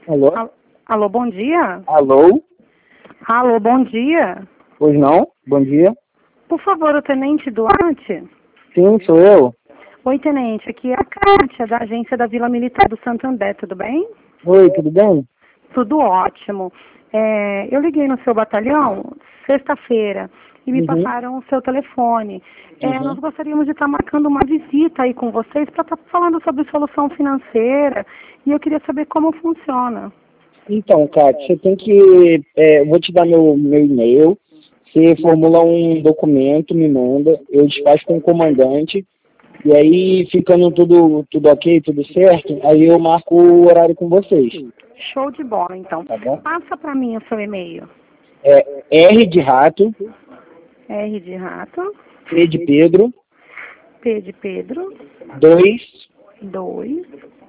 Alô? Alô, bom dia? Alô? Alô, bom dia? Pois não? Bom dia. Por favor, o Tenente Duarte? Sim, sou eu. Oi, Tenente, aqui é a Kátia, da agência da Vila Militar do Santander, tudo bem? Oi, tudo bem? Tudo ótimo. Eu liguei no seu batalhão sexta-feira e me Uhum. passaram o seu telefone. Nós Uhum. gostaríamos de estar marcando uma visita aí com vocês para estar falando sobre solução financeira e eu queria saber como funciona. Então, Cátia, você tem que... eu vou te dar meu e-mail. Você formula um documento, me manda. Eu despacho com o comandante. E aí, ficando tudo ok, tudo certo, aí eu marco o horário com vocês. Show de bola, então. Tá bom? Passa para mim o seu e-mail. É R de rato, R de rato, P de Pedro, P de Pedro, 2, 2,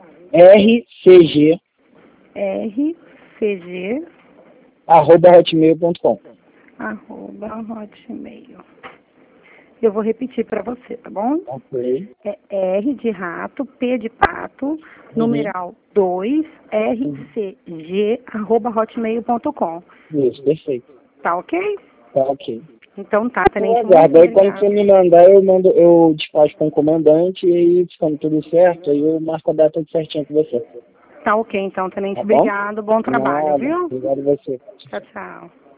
RCG, R, CG, @hotmail.com. @hotmail. Eu vou repetir para você, tá bom? Ok. É R de rato, P de pato, Uhum. numeral 2, RCG, @hotmail.com. Isso, perfeito. Tá ok? Tá ok. Então tá, Eu Tenente, muito aguardo. Aí quando você obrigada. me mandar, eu despacho com o comandante e aí, ficando tudo certo, aí eu marco a data certinha com você. Tá ok, então, Tenente, Tá bom? obrigado, bom trabalho, Nada. viu? Obrigado a você. Tchau, tchau.